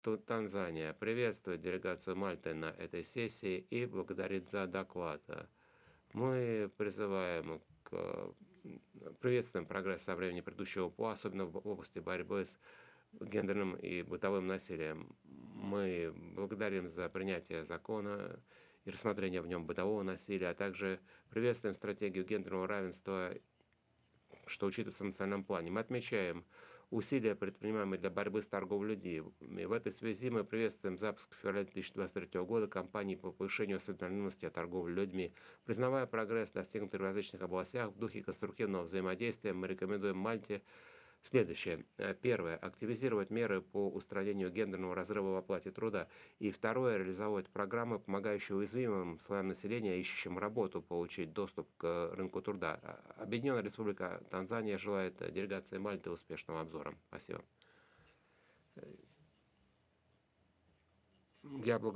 Тут Танзания приветствует делегацию Мальты на этой сессии и благодарит за доклад. Мы призываем приветствуем прогресс со времени предыдущего ПО, особенно в области борьбы с гендерным и бытовым насилием. Мы благодарим за принятие закона и рассмотрение в нем бытового насилия, а также приветствуем стратегию гендерного равенства, что учитывается в национальном плане. Мы отмечаем усилия, предпринимаемые для борьбы с торговлей людьми. И в этой связи мы приветствуем запуск в феврале 2023 года кампании по повышению осведомленности о торговле людьми. Признавая прогресс, достигнутый в различных областях, в духе конструктивного взаимодействия, мы рекомендуем Мальте следующее. Первое. Активизировать меры по устранению гендерного разрыва в оплате труда. И второе. Реализовывать программы, помогающие уязвимым слоям населения, ищущим работу, получить доступ к рынку труда. Объединенная Республика Танзания желает делегации Мальты успешного обзора. Спасибо. Я благодарю.